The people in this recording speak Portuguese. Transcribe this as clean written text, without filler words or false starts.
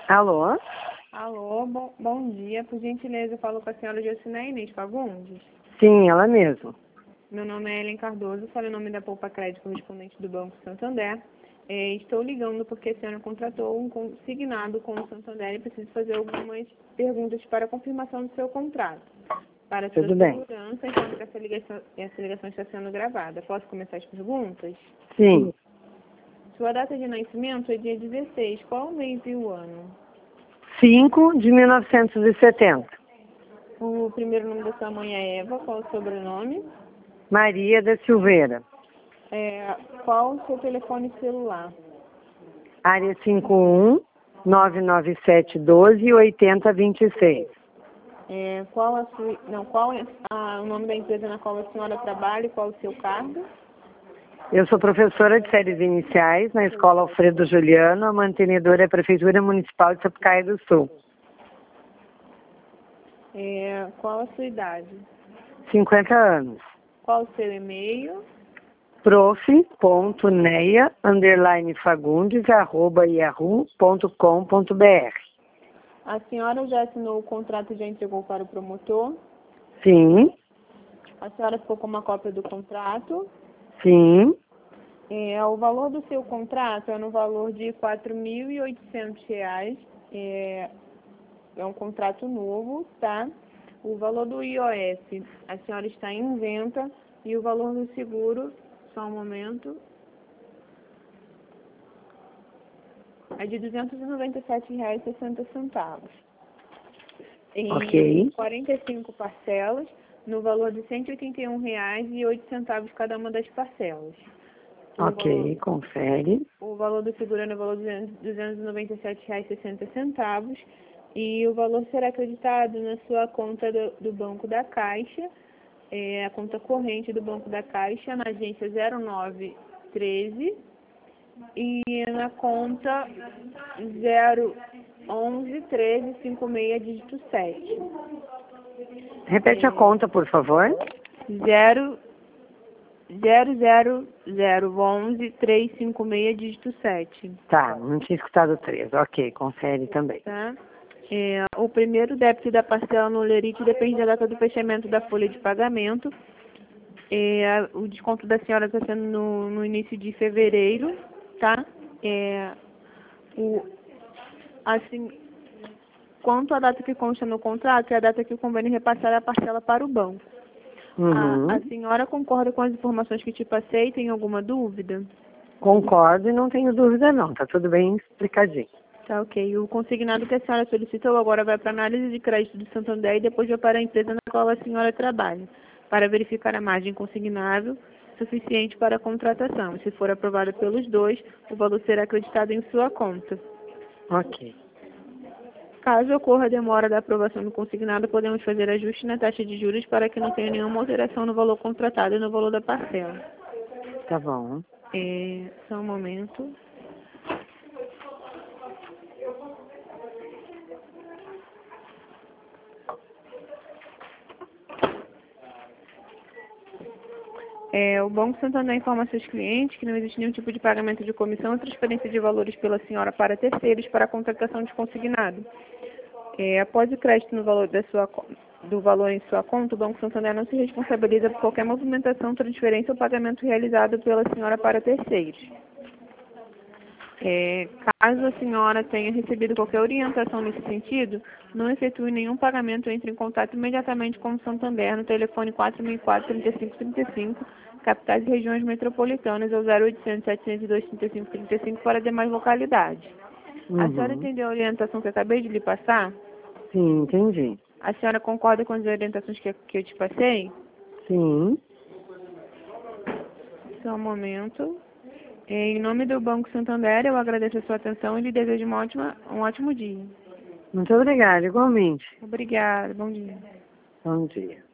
Alô? Alô, bom dia. Por gentileza, eu falo com a senhora Jocineia Inês Fagundes. Sim, ela mesma. Meu nome é Ellen Cardoso, falo em nome da Poupa Crédito correspondente do Banco Santander. Estou ligando porque a senhora contratou um consignado com o Santander e preciso fazer algumas perguntas para confirmação do seu contrato. Para sua Tudo bem. segurança, informo que essa ligação está sendo gravada. Posso começar as perguntas? Sim. Sua data de nascimento é dia 16. Qual o mês e o ano? 5 de 1970. O primeiro nome da sua mãe é Eva. Qual o sobrenome? Maria da Silveira. Qual o seu telefone celular? Área 51 997 12 80 26. Qual é o nome da empresa na qual a senhora trabalha e qual o seu cargo? Eu sou professora de séries iniciais na Escola Alfredo Juliano, a mantenedora é a Prefeitura Municipal de Sapucaí do Sul. Qual a sua idade? 50 anos. Qual o seu e-mail? prof.neia_fagundes@yahoo.com.br. A senhora já assinou o contrato e já entregou para o promotor? Sim, A senhora ficou com uma cópia do contrato? sim. O valor do seu contrato é no valor de R$ 4.800. É um contrato novo, tá? O valor do IOF, a senhora está em venda, e o valor do seguro, só um momento, é de R$ 297,60. Ok. Em 45 parcelas, no valor de R$ 181,08 cada uma das parcelas. Ok, confere. O valor do seguro é no valor de R$ 297,60 e o valor será acreditado na sua conta do Banco da Caixa, a conta corrente do Banco da Caixa, na agência 0913 e na conta 0111356 dígito 7. Repete a conta, por favor. 00011356 dígito 7. Tá, não tinha escutado 3. Ok, confere também. Tá? O primeiro débito da parcela no Lerite depende da data do fechamento da folha de pagamento. O desconto da senhora está sendo no início de fevereiro, tá? Quanto à data que consta no contrato, é a data que convém repassar a parcela para o banco. Uhum. A senhora concorda com as informações que te passei? Tem alguma dúvida? Concordo e não tenho dúvida não, tá tudo bem explicadinho. Tá, ok. O consignado que a senhora solicitou agora vai para a análise de crédito do Santander e depois vai para a empresa na qual a senhora trabalha, para verificar a margem consignável suficiente para a contratação. Se for aprovada pelos dois, o valor será acreditado em sua conta. Ok. Caso ocorra demora da aprovação do consignado, podemos fazer ajuste na taxa de juros para que não tenha nenhuma alteração no valor contratado e no valor da parcela. Tá bom. Só um momento. O Banco Santander informa a seus clientes que não existe nenhum tipo de pagamento de comissão ou transferência de valores pela senhora para terceiros para a contratação de consignado. Após o crédito no valor do valor em sua conta, o Banco Santander não se responsabiliza por qualquer movimentação, transferência ou pagamento realizado pela senhora para terceiros. Caso a senhora tenha recebido qualquer orientação nesse sentido, não efetue nenhum pagamento, entre em contato imediatamente com o Santander no telefone 4004-3535, capitais e regiões metropolitanas, ou 0800-702-3535 para demais localidades. A senhora entendeu a orientação que eu acabei de lhe passar? Sim, entendi. A senhora concorda com as orientações que eu te passei? Sim. Só um momento. Em nome do Banco Santander, eu agradeço a sua atenção e lhe desejo um ótimo dia. Muito obrigada, igualmente. Obrigada, bom dia. Bom dia.